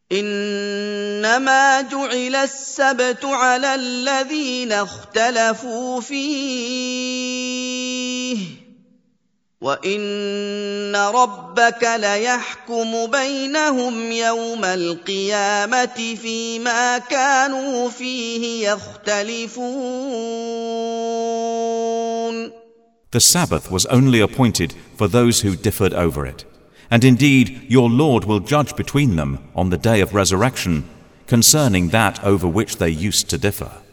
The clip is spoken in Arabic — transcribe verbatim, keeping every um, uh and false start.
إنما جعل السبت على الذين اختلفوا فيه وإن ربك ليحكم بينهم يوم القيامة فيما كانوا فيه يختلفون. The Sabbath was only appointed for those who differed over it. And indeed, your Lord will judge between them on the day of resurrection concerning that over which they used to differ.